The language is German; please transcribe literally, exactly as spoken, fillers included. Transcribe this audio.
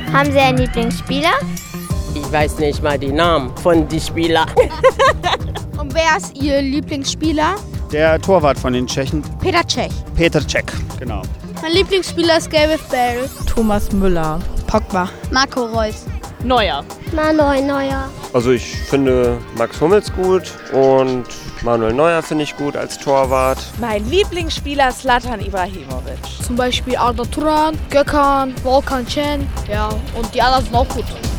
Haben Sie einen Lieblingsspieler? Ich weiß nicht mal die Namen von den Spielern. Und wer ist Ihr Lieblingsspieler? Der Torwart von den Tschechen. Peter Cech. Peter Cech, genau. Mein Lieblingsspieler ist Gareth Bale. Thomas Müller. Pogba. Marco Reus. Neuer. Manuel Neuer. Also ich finde Max Hummels gut und Manuel Neuer finde ich gut als Torwart. Mein Lieblingsspieler ist Zlatan Ibrahimovic. Zum Beispiel Arda Turan, Gökhan, Volkan Şen. Ja, und die anderen sind auch gut.